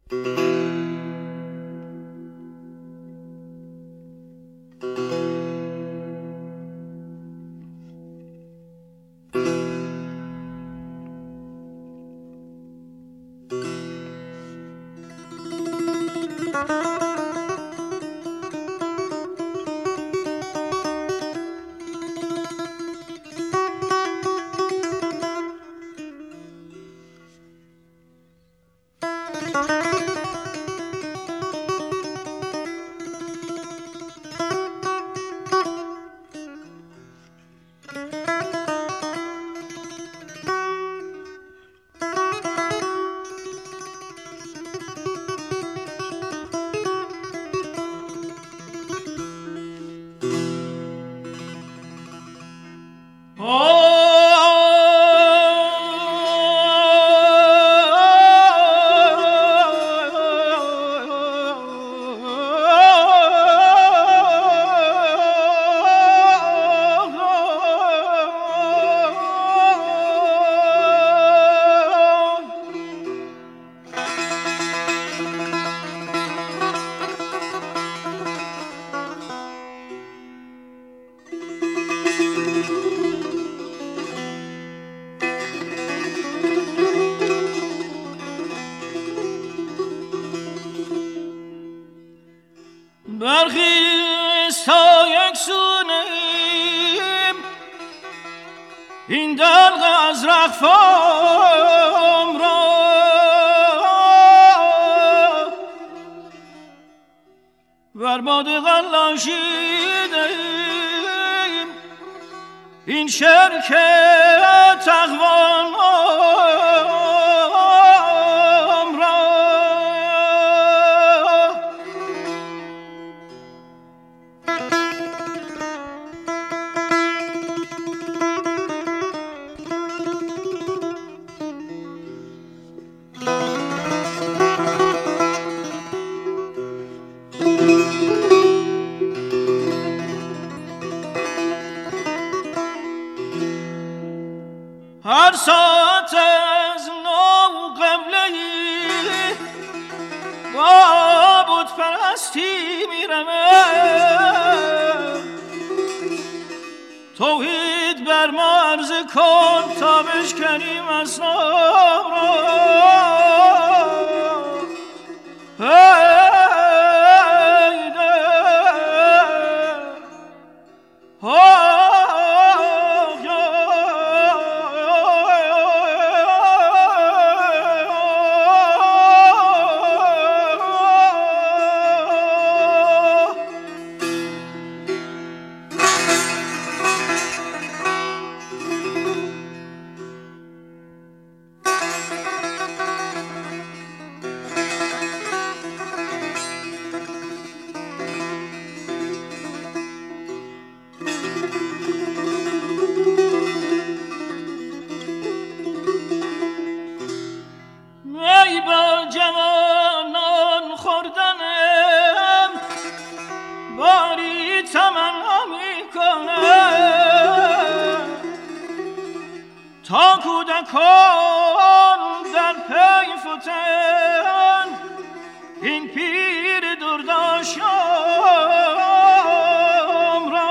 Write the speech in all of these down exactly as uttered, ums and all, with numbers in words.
برخیز تا یک سونیم این دلق از رخفام را بر باد غلاشیدیم این شرک تقوام هر ساعت از نو قبله‌ای با بت پرستی میرمم توحید بر ما عرضه کن تا بشکنیم اصنام را تا کودکان در پی فتن این پیر درداشام را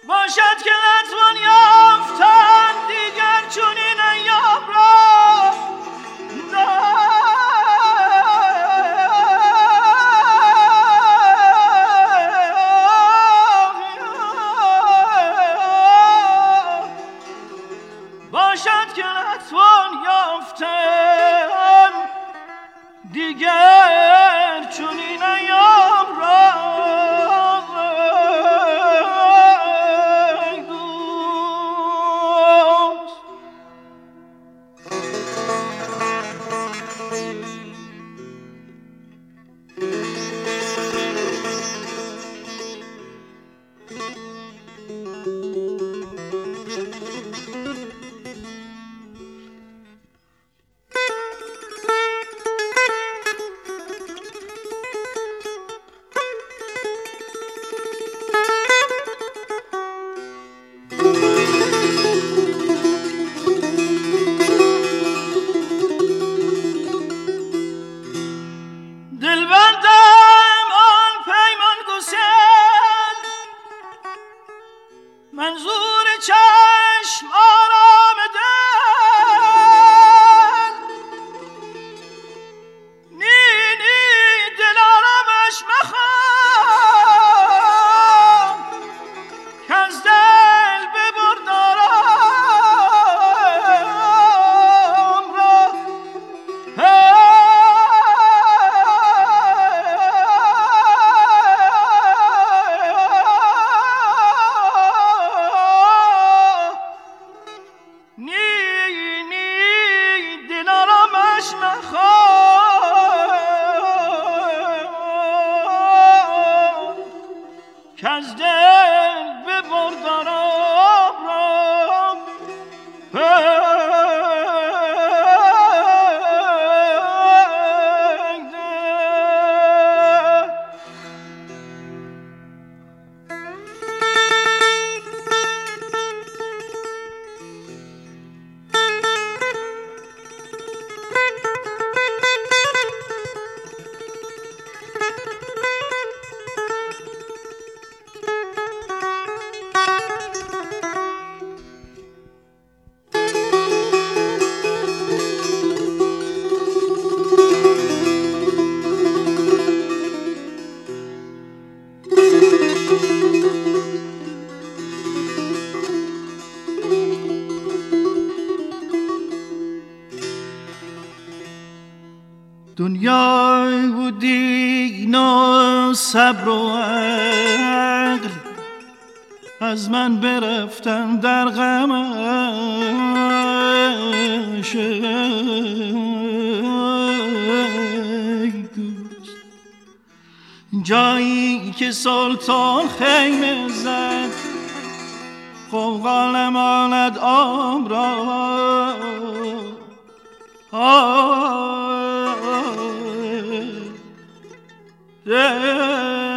باشد که نتوان یافتن دیگر چنین ایام را باشد که نتوان یافتن دیگر چنین ایام را منظور چشم آرام دل نی نی دل آرامش مخوام که از دل ببرد آرام را از دل ببرد آرام را دنیا و دین و صبر و عقل از من برفتن در غمش ای دوست جایی که سلطان خیمه زد غوغا نماند عام را آه